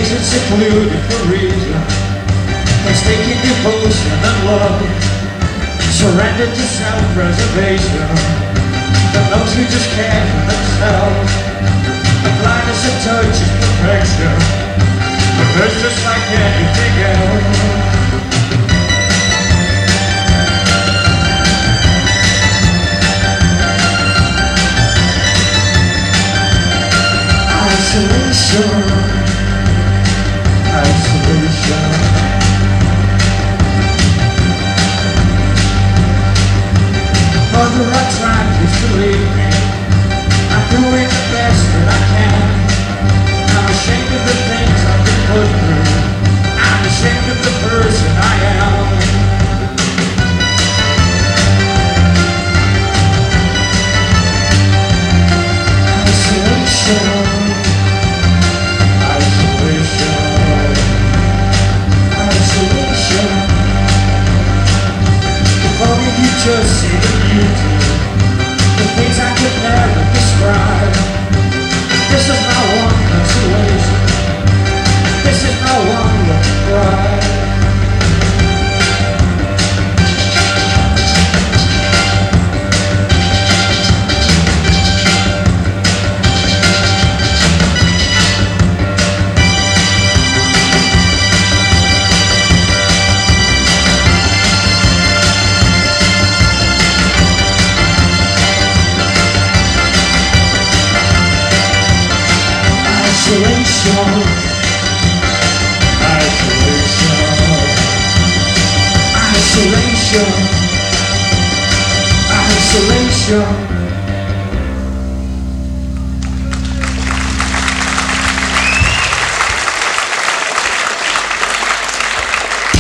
Isolated, secluded for reason, mistaken devotion and love, surrendered to self-preservation, for those who just care for themselves. The blindness of touch is perfection, but there's just like anything else. Isolation, isolation. Mother, I tried to believe me. I'm doing the best that I can. I'm ashamed of the things I've been put through. I'm ashamed of the person I am. Isolation. Just say that you do the things I could never describe. This is my one consolation. This is my one pride. Isolation, isolation, isolation, isolation.